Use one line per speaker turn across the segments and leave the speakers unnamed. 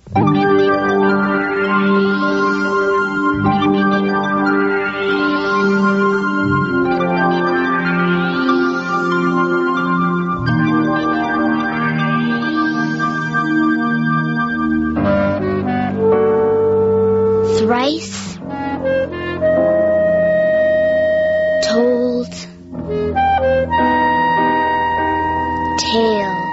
Thrice told tales.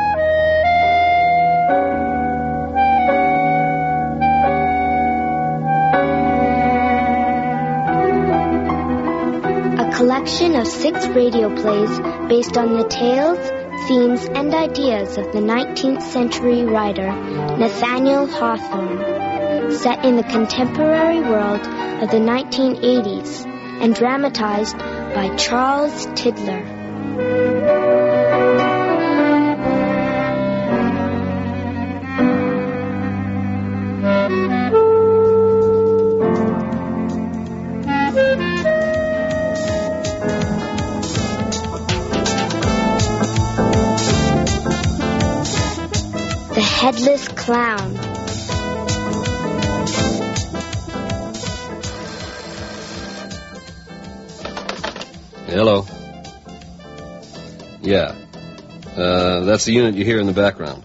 A collection of 6 radio plays based on the tales, themes, and ideas of the 19th century writer Nathaniel Hawthorne, set in the contemporary world of the 1980s and dramatized by Charles Tidler. The Headless Clown.
Hello. Yeah. That's the unit you hear in the background.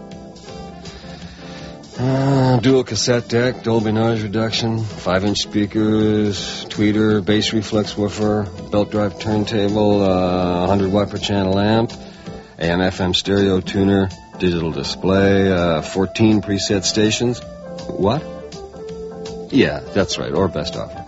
Dual cassette deck, Dolby noise reduction, 5-inch speakers, tweeter, bass reflex woofer, belt drive turntable, 100 watt per channel amp, AM FM stereo tuner, digital display, 14 preset stations. What? Yeah, that's right, or best offer.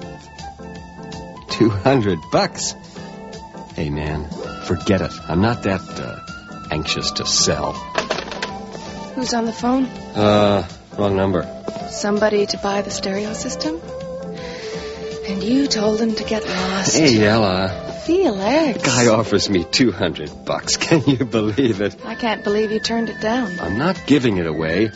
$200. Hey, man, forget it. I'm not that anxious to sell.
Who's on the phone?
Wrong number.
Somebody to buy the stereo system? And you told him to get lost.
Hey, Ella.
Felix.
Guy offers me $200. Can you believe it?
I can't believe you turned it down.
I'm not giving it away.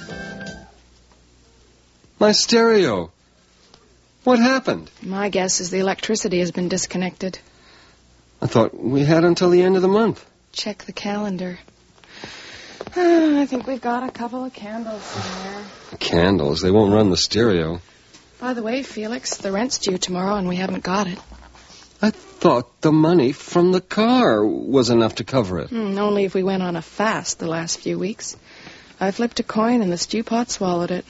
My stereo. What happened?
My guess is the electricity has been disconnected.
I thought we had until the end of the month.
Check the calendar. I think we've got a couple of candles in there.
Candles? They won't run the stereo.
By the way, Felix, the rent's due tomorrow and we haven't got it.
I thought the money from the car was enough to cover it.
Only if we went on a fast the last few weeks. I flipped a coin and the stew pot swallowed it.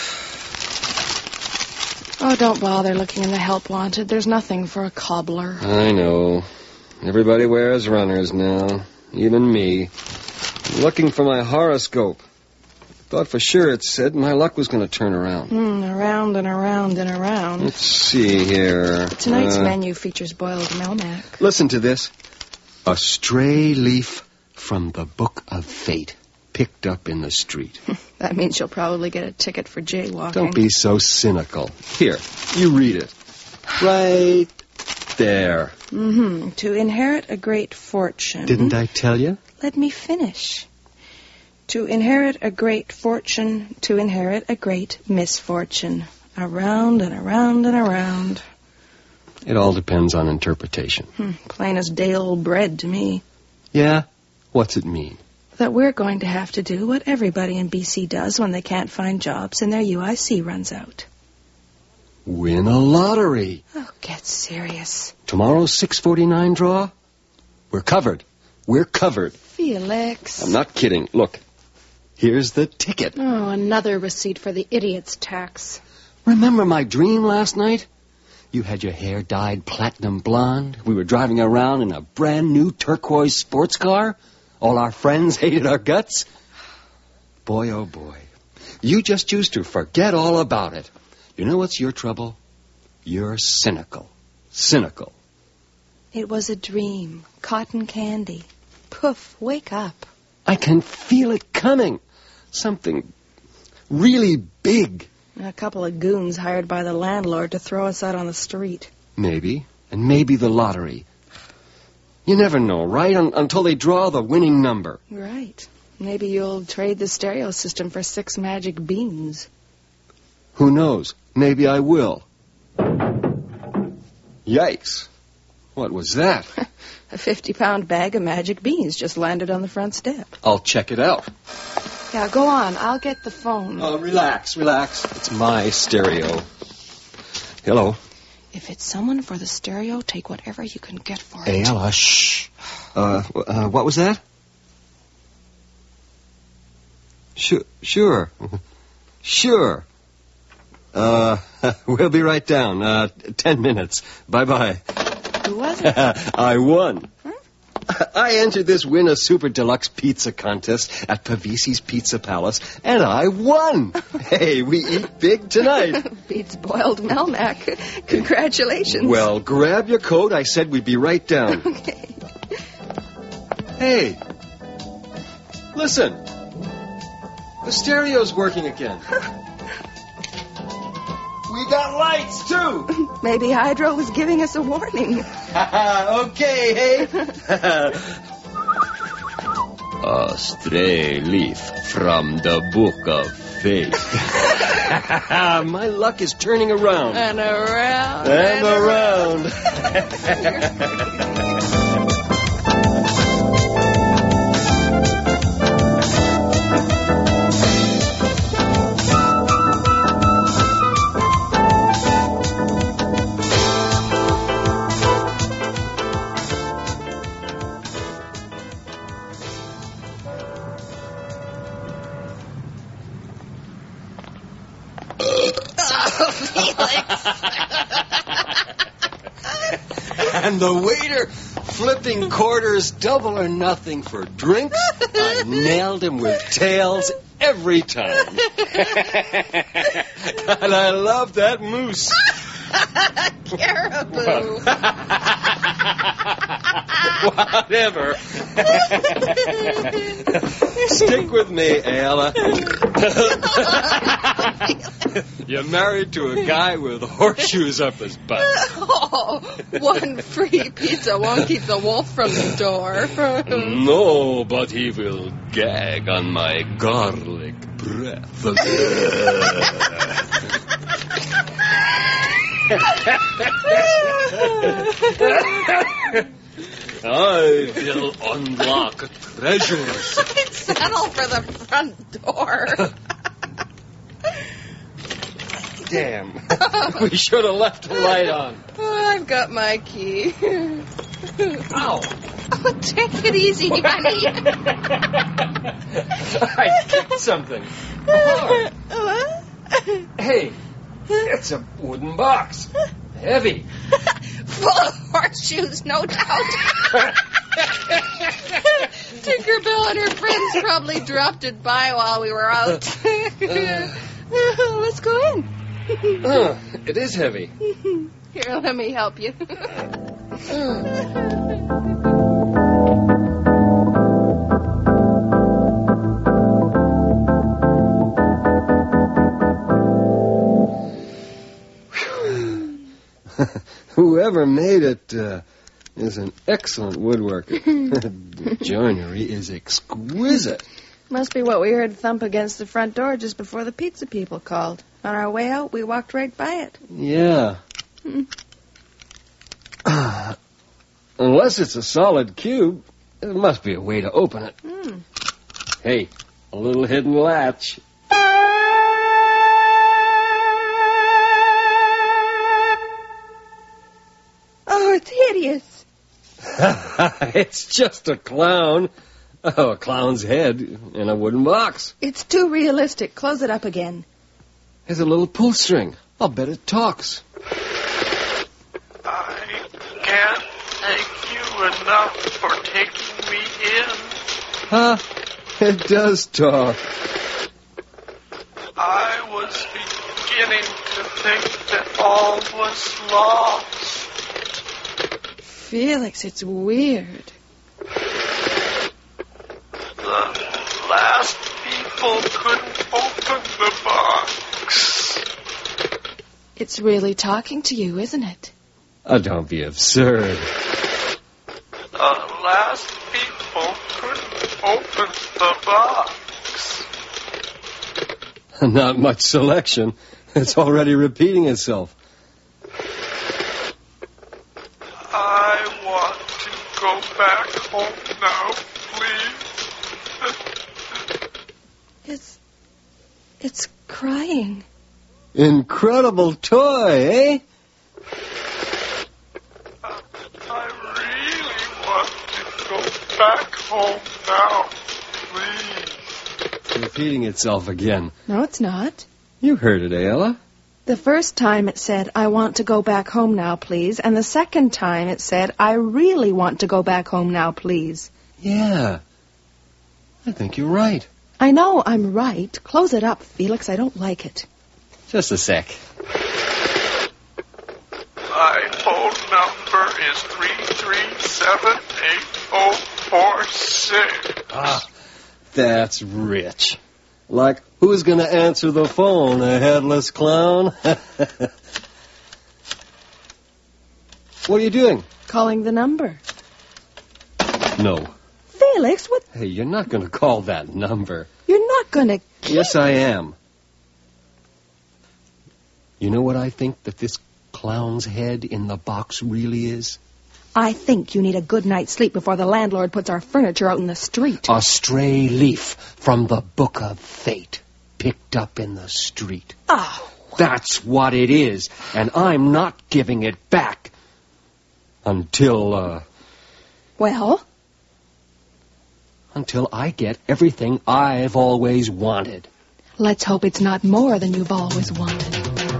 Oh, don't bother looking in the help wanted. There's nothing for a cobbler.
I know. Everybody wears runners now. Even me. I'm looking for my horoscope. Thought for sure it said my luck was going to turn around.
Around and around and around.
Let's see here.
Tonight's menu features boiled Melmac.
Listen to this. A stray leaf from the Book of Fate. Picked up in the street.
That means you'll probably get a ticket for jaywalking.
Don't be so cynical. Here, you read it. Right there.
To inherit a great fortune.
Didn't I tell you?
Let me finish. To inherit a great fortune, to inherit a great misfortune. Around and around and around.
It all depends on interpretation.
Plain as day-old bread to me.
Yeah? What's it mean?
That we're going to have to do what everybody in BC does when they can't find jobs and their UIC runs out.
Win a lottery.
Oh, get serious.
Tomorrow's 649 draw? We're covered. We're covered.
Felix.
I'm not kidding. Look, here's the ticket.
Oh, another receipt for the idiot's tax.
Remember my dream last night? You had your hair dyed platinum blonde. We were driving around in a brand new turquoise sports car. All our friends hated our guts. Boy, oh boy. You just used to forget all about it. You know what's your trouble? You're cynical. Cynical.
It was a dream. Cotton candy. Poof, wake up.
I can feel it coming. Something really big.
A couple of goons hired by the landlord to throw us out on the street.
Maybe. And maybe the lottery. You never know, right? Until they draw the winning number.
Right. Maybe you'll trade the stereo system for 6 magic beans.
Who knows? Maybe I will. Yikes. What was that?
A 50-pound bag of magic beans just landed on the front step.
I'll check it out.
Yeah, go on. I'll get the phone.
Oh, relax. It's my stereo. Hello.
If it's someone for the stereo, take whatever you can get for it.
Ayala, shh. What was that? Sure. We'll be right down. 10 minutes. Bye-bye.
Who was it?
I won.
Huh?
I entered this Win a Super Deluxe Pizza contest at Pavisi's Pizza Palace, and I won. Hey, we eat big tonight.
Beats boiled Melmac. Congratulations.
Well, grab your coat. I said we'd be right down.
Okay.
Hey, listen. The stereo's working again. We got lights, too.
Maybe Hydro was giving us a warning.
Okay, hey.
A stray leaf from the Book of Fate.
My luck is turning around.
And around.
And around. And the waiter flipping quarters double or nothing for drinks. I nailed him with tails every time. And I love that moose.
Caribou.
Whatever. Stick with me, Ayala. You're married to a guy with horseshoes up his butt.
Oh, one free pizza won't keep the wolf from the door.
No, but he will gag on my garlic breath. I will unlock treasures.
I'd settle for the front door.
Damn. We should have left the light on.
Oh, I've got my key.
Ow.
Oh, take it easy, honey.
I kicked something. Hard. Hey, it's a wooden box. Heavy.
Full of horseshoes, no doubt. Tinkerbell and her friends probably dropped it by while we were out. Let's go in.
It is heavy.
Here, let me help you.
Whoever made it is an excellent woodworker. The joinery is exquisite.
Must be what we heard thump against the front door just before the pizza people called. On our way out, we walked right by it.
Yeah. Unless it's a solid cube, there must be a way to open it. Hey, a little hidden latch.
Oh, it's hideous.
It's just a clown. Oh, a clown's head in a wooden box.
It's too realistic. Close it up again.
There's a little pull string. I'll bet it talks.
I can't thank you enough for taking me in.
Huh? It does talk.
I was beginning to think that all was lost.
Felix, it's weird.
The last people couldn't open the box.
It's really talking to you, isn't it?
Oh, don't be absurd.
The last people couldn't open the box.
Not much selection. It's already repeating itself.
I want to go back home now, please.
It's crying.
Incredible toy, eh?
I really want to go back home now, please.
It's repeating itself again.
No, it's not.
You heard it, Ayla.
The first time it said, I want to go back home now, please. And the second time it said, I really want to go back home now, please.
Yeah. I think you're right.
I know I'm right. Close it up, Felix. I don't like it.
Just a sec.
My phone number is 3378046.
Ah, that's rich. Like, who's going to answer the phone, a headless clown? What are you doing?
Calling the number.
No.
Felix, what?
Hey, you're not going to call that number.
You're not going to...
Yes, I am. You know what I think that this clown's head in the box really is?
I think you need a good night's sleep before the landlord puts our furniture out in the street.
A stray leaf from the Book of Fate, picked up in the street.
Oh.
That's what it is, and I'm not giving it back. Until I get everything I've always wanted.
Let's hope it's not more than you've always wanted.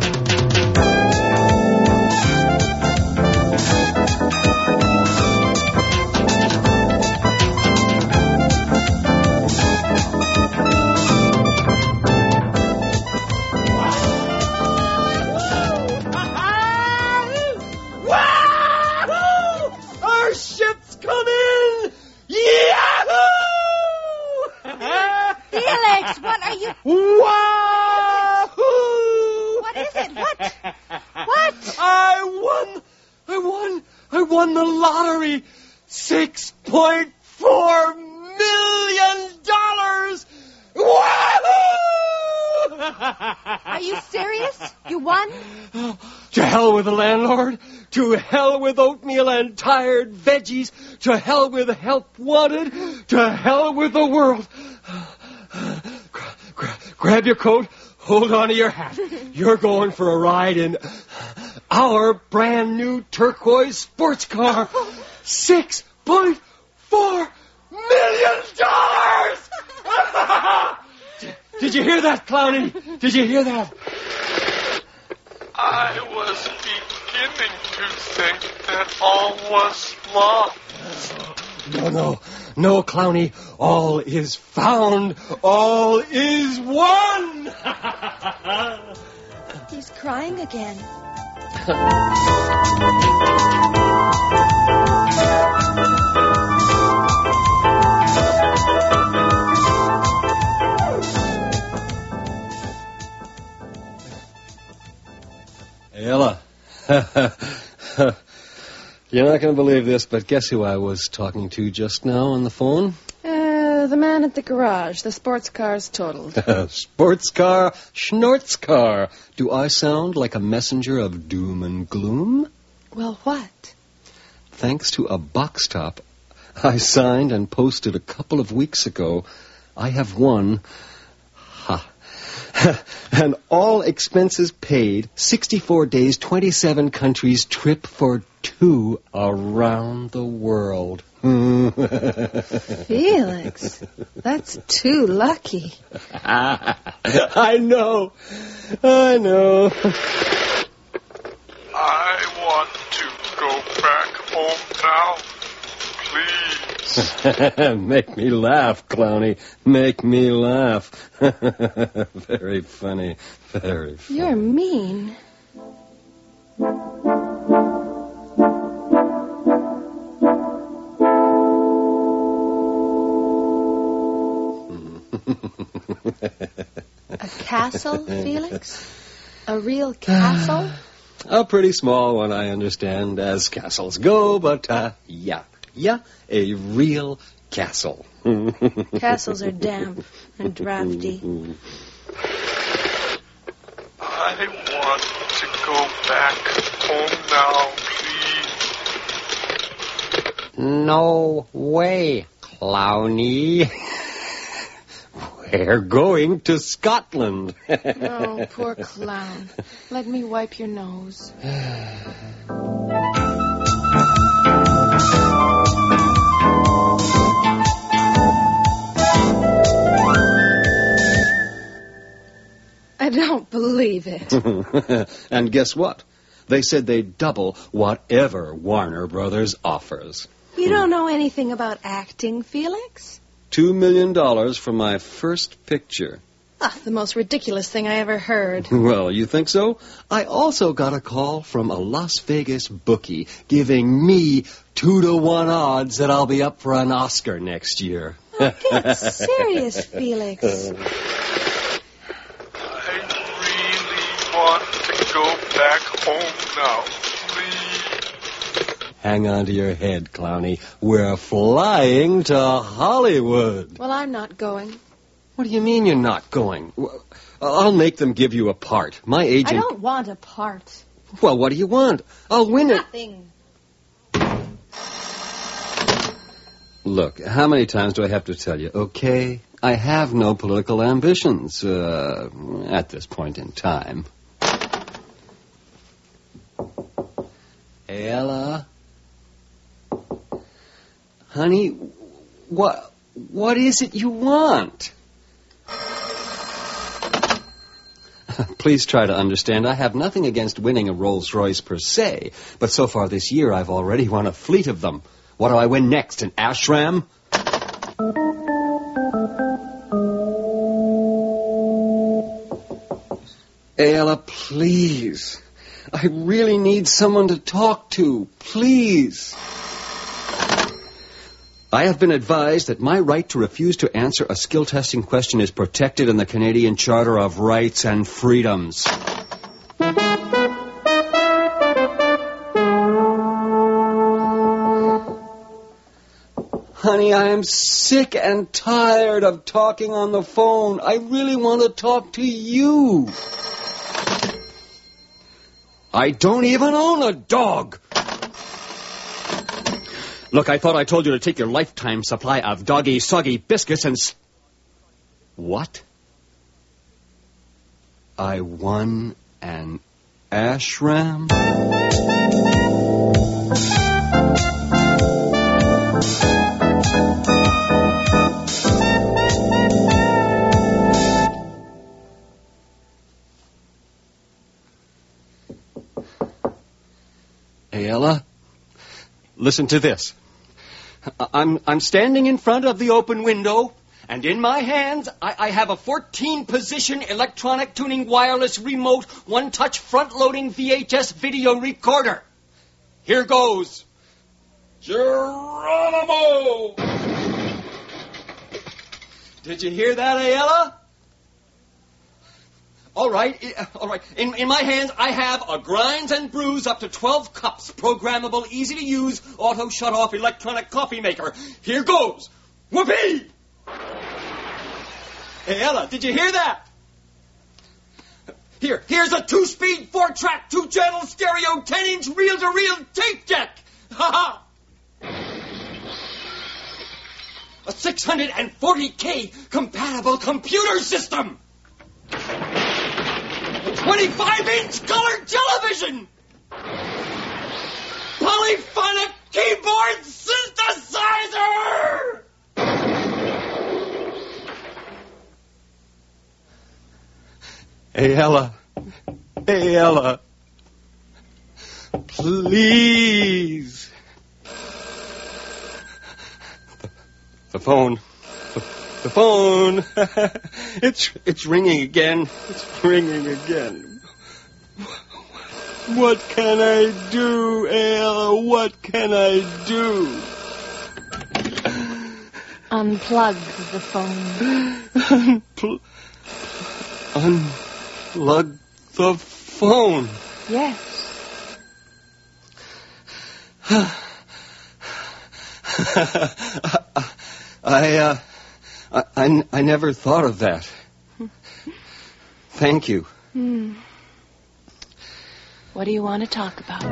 Our ship's coming! Yahoo!
Felix, what are you...
Wahoo!
What is it? What?
I won the lottery. $6.4 million. Wahoo!
Are you serious? You won?
To hell with the landlord. To hell with oatmeal and tired veggies. To hell with help wanted. To hell with the world. Grab your coat. Hold on to your hat. You're going for a ride in our brand new turquoise sports car. $6.4 million. Did you hear that, Clowny? Did you hear that?
I was beginning to think that all was lost.
No, Clowny. All is found. All is won.
He's crying again.
Ella. You're not going to believe this, but guess who I was talking to just now on the phone?
The man at the garage. The sports car's totaled.
Sports car, schnorts car. Do I sound like a messenger of doom and gloom?
Well, what?
Thanks to a box top I signed and posted a couple of weeks ago, I have won... an all-expenses paid, 64 days, 27 countries trip for two around the world.
Felix, that's too lucky.
I know.
I want to go back home now. Please.
Make me laugh, Clowny. Make me laugh. Very funny. Very funny.
You're mean. A castle, Felix? A real castle?
A pretty small one, I understand, as castles go, but, yeah, a real castle.
Castles are damp and drafty.
I want to go back home now, please.
No way, Clowny.
We're going to Scotland.
Oh, poor clown. Let me wipe your nose. I don't believe it.
And guess what? They said they'd double whatever Warner Brothers offers.
You don't know anything about acting, Felix?
$2 million for my first picture.
Ah, the most ridiculous thing I ever heard.
Well, you think so? I also got a call from a Las Vegas bookie giving me 2-to-1 odds that I'll be up for an Oscar next year.
Oh, get serious, Felix.
I really want to go back home now. Please.
Hang on to your head, Clowny. We're flying to Hollywood.
Well, I'm not going.
What do you mean you're not going? I'll make them give you a part. My agent...
I don't want a part.
Well, what do you want? I'll win it.
Nothing.
Look, how many times do I have to tell you? Okay, I have no political ambitions at this point in time. Hey, Ella? Honey, what is it you want? Please try to understand. I have nothing against winning a Rolls-Royce per se, but so far this year I've already won a fleet of them. What do I win next, an ashram? Ella, please. I really need someone to talk to. Please. I have been advised that my right to refuse to answer a skill testing question is protected in the Canadian Charter of Rights and Freedoms. Honey, I am sick and tired of talking on the phone. I really want to talk to you. I don't even own a dog. Look, I thought I told you to take your lifetime supply of doggy, soggy biscuits and... What? I won an ashram? Hey, Ella, listen to this. I'm standing in front of the open window, and in my hands I have a 14-position electronic tuning wireless remote, one-touch front-loading VHS video recorder. Here goes. Geronimo! Did you hear that, Ayala? All right. In my hands, I have a grinds and brews up to 12 cups, programmable, easy-to-use, auto-shut-off electronic coffee maker. Here goes. Whoopee! Hey, Ella, did you hear that? Here's a 2-speed, 4-track, 2-channel stereo, 10-inch reel-to-reel tape deck. Ha-ha! A 640K compatible computer system. 25-inch color television! Polyphonic keyboard synthesizer! Hey, Ella. Please. The phone. It's ringing again. What can I do, Ella? What can I do?
Unplug the phone.
Unplug the phone.
Yes.
I never thought of that. Thank you.
What do you want to talk about?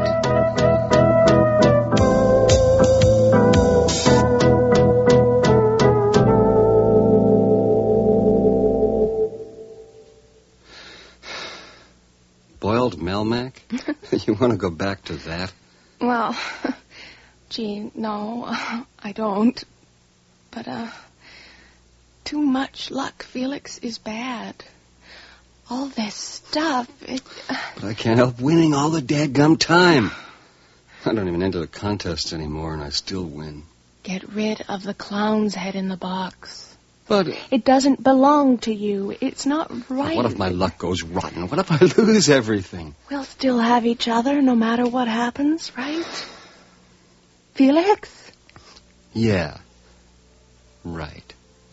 called Melmac? You want to go back to that?
Well, gee, no, I don't. But, too much luck, Felix, is bad. All this stuff,
But I can't help winning all the dadgum time. I don't even enter the contests anymore, and I still win.
Get rid of the clown's head in the box.
But
It doesn't belong to you. It's not right.
what if my luck goes rotten? What if I lose everything?
We'll still have each other no matter what happens, right? Felix?
Yeah. Right.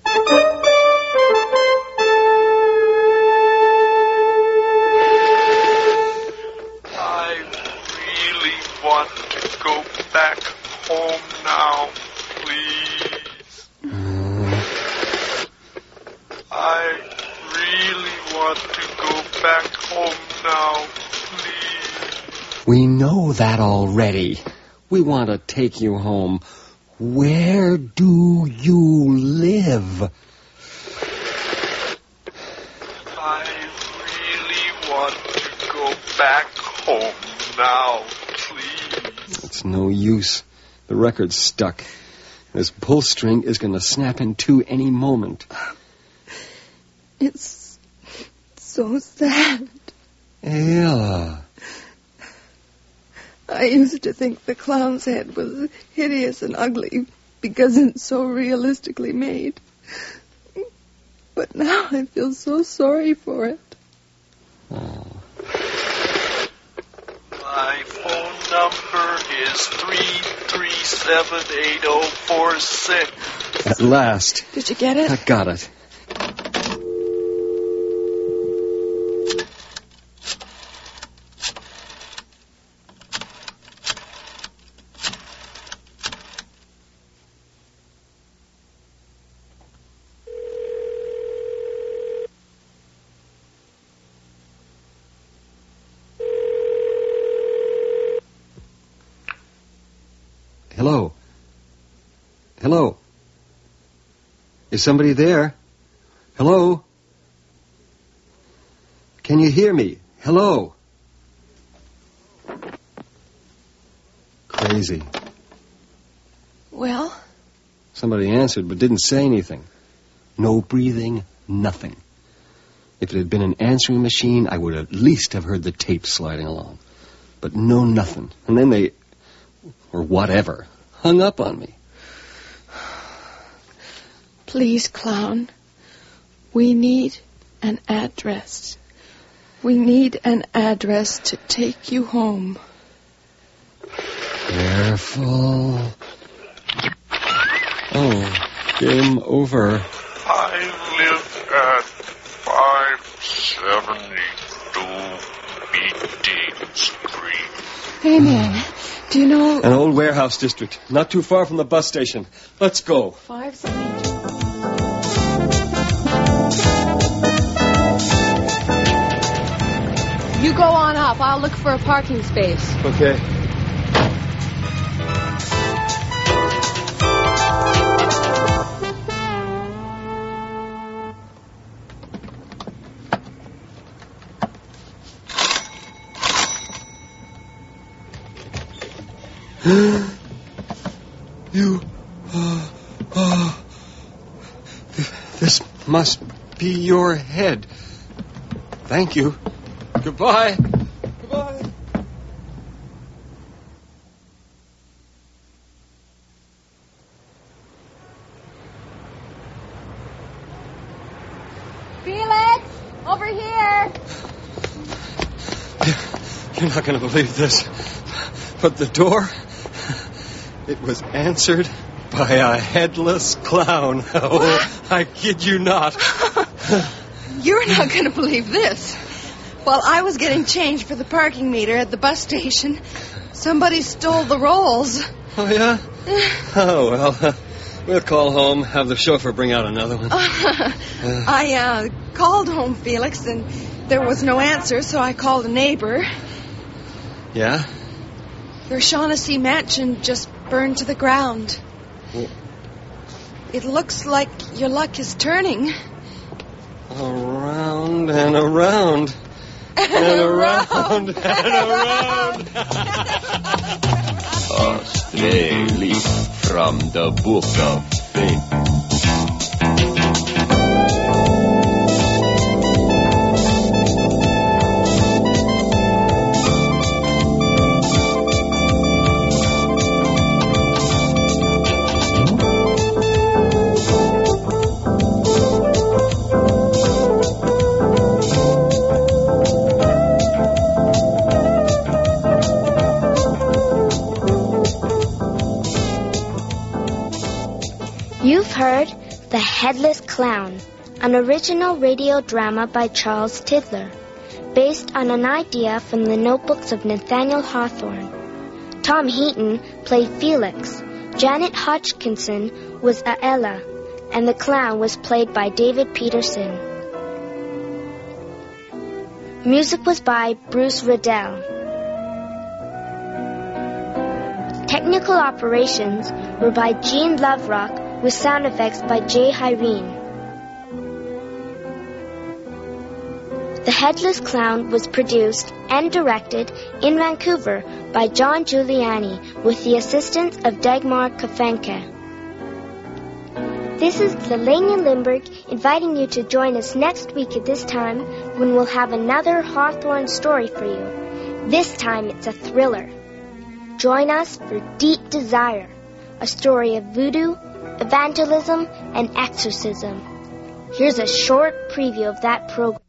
I really want to go back home now, please. I really want to go back home now, please.
We know that already. We want to take you home. Where do you live?
I really want to go back home now, please.
It's no use. The record's stuck. This pull string is going to snap in two any moment.
It's so sad.
Ella.
I used to think the clown's head was hideous and ugly because it's so realistically made. But now I feel so sorry for it.
Oh.
My phone number is 3378046.
At last.
Did you get it?
I got it. Hello? Hello? Is somebody there? Hello? Can you hear me? Hello? Crazy.
Well?
Somebody answered but didn't say anything. No breathing, nothing. If it had been an answering machine, I would at least have heard the tape sliding along. But no nothing. And then they, or whatever, hung up on me.
Please, clown. We need an address. We need an address to take you home.
Careful. Oh, game over.
I live at 572 Meeting Street.
Hey, man. Do you know...
An old warehouse district, not too far from the bus station. Let's go.
572. You go on up. I'll look for a parking space.
Okay. You... This must be your head. Thank you. Goodbye. Goodbye.
Felix, over here.
You're not going to believe this. But the door, it was answered by a headless clown. Oh, I kid you not.
You're not going to believe this. While I was getting change for the parking meter at the bus station, somebody stole the rolls.
Oh, yeah? Oh, well, we'll call home, have the chauffeur bring out another one.
I called home, Felix, and there was no answer, so I called a neighbor.
Yeah?
Your Shaughnessy mansion just burned to the ground.
Well,
it looks like your luck is turning.
around and around. and around and around.
A stray leaf from the Book of Fate.
You've heard The Headless Clown, an original radio drama by Charles Tidler, based on an idea from the notebooks of Nathaniel Hawthorne. Tom Heaton played Felix, Janet Hodgkinson was Aella, and the clown was played by David Peterson. Music was by Bruce Riddell. Technical operations were by Gene Loverock, with sound effects by Jay Hyrene. The Headless Clown was produced and directed in Vancouver by John Giuliani with the assistance of Dagmar Kafenke. This is Lelania Lindberg inviting you to join us next week at this time when we'll have another Hawthorne story for you. This time it's a thriller. Join us for Deep Desire, a story of voodoo, evangelism, and exorcism. Here's a short preview of that program.